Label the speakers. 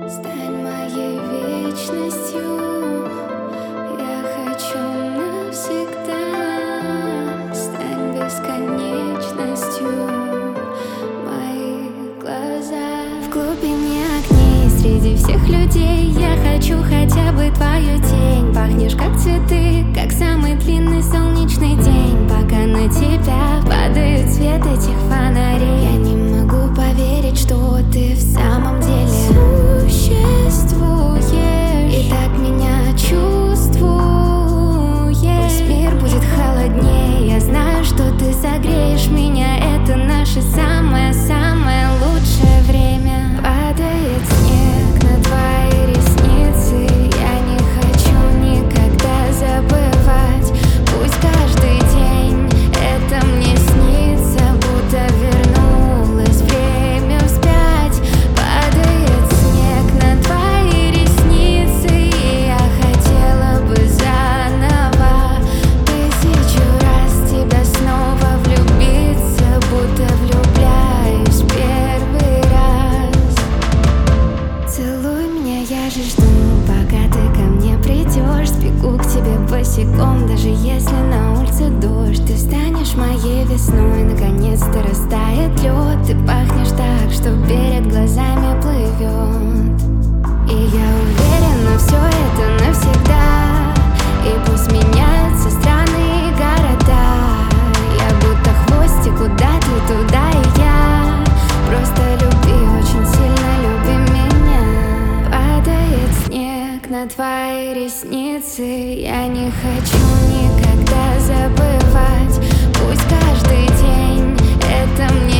Speaker 1: Стань моей вечностью, я хочу навсегда. Стань бесконечностью моих глазах. В глубине огней среди всех людей я хочу хотя бы твою тень. Пахнешь как цветы, как самый длинный солнечный день. Пока на тебя падает свет этих фонарей, я не могу поверить, что ты в самом деле существуешь и так меня чувствуешь. Пусть мир будет холоднее, я знаю, что ты согреешь меня. Это наше самое-самое лучшее время. Падает снег на твои ресницы, я не хочу никогда забывать. Пусть каждый день это мне снится, будто вернулось время вспять. Падает снег на твои ресницы, и я хотела бы заново 1000 раз тебя снова влюбиться, будто влюбляюсь первый раз. Целуй меня, я же жду, пока ты ко мне придешь. Сбегу к тебе босиком, даже если на улице дождь. Ты станешь моей весной, наконец-то растает лед. Ты пахнешь так, что перед глазами плывет. И я уверена, все это навсегда. И пусть меняются страны и города, я будто хвостик, куда ты, туда и я. Просто люби, очень сильно люби меня. Падает снег на твои ресницы, я не хочу никогда забывать. Пусть каждый день это мне